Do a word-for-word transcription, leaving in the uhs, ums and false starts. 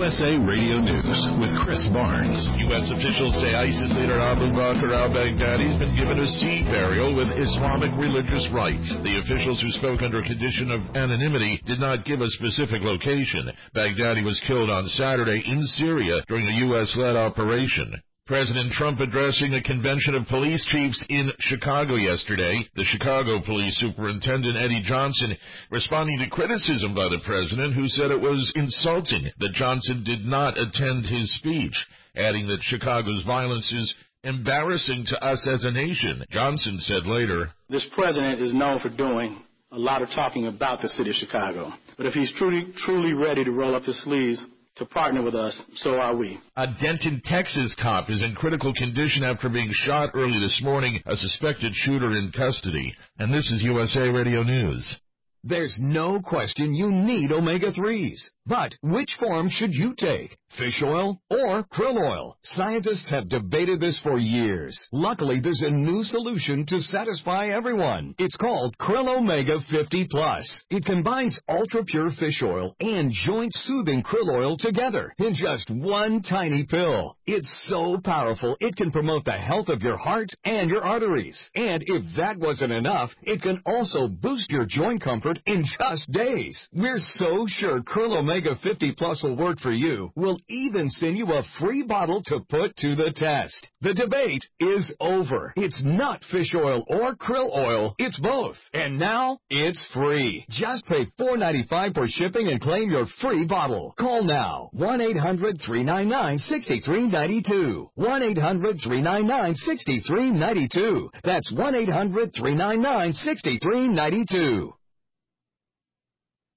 S A Radio News with Chris Barnes. U S officials say ISIS leader Abu Bakr al-Baghdadi has been given a sea burial with Islamic religious rites. The officials who spoke under condition of anonymity did not give a specific location. Baghdadi was killed on Saturday in Syria during a U S-led operation. President Trump addressing a convention of police chiefs in Chicago yesterday. The Chicago Police Superintendent Eddie Johnson responding to criticism by the president, who said it was insulting that Johnson did not attend his speech, adding that Chicago's violence is embarrassing to us as a nation. Johnson said later, "This president is known for doing a lot of talking about the city of Chicago. But if he's truly, truly ready to roll up his sleeves to partner with us, so are we." A Denton, Texas cop is in critical condition after being shot early this morning, a suspected shooter in custody. And this is U S A Radio News. There's no question you need omega threes. But which form should you take? Fish oil or krill oil? Scientists have debated this for years. Luckily, there's a new solution to satisfy everyone. It's called Krill Omega fifty plus. It combines ultra-pure fish oil and joint-soothing krill oil together in just one tiny pill. It's so powerful, it can promote the health of your heart and your arteries. And if that wasn't enough, it can also boost your joint comfort in just days. We're so sure Krill Omega fifty plus will work for you. We'll even send you a free bottle to put to the test. The debate is over. It's not fish oil or krill oil. It's both. And now it's free. Just pay four dollars and ninety-five cents for shipping and claim your free bottle. Call now. one eight hundred three nine nine six three nine two. one eight hundred three nine nine six three nine two. That's one eight hundred three nine nine six three nine two.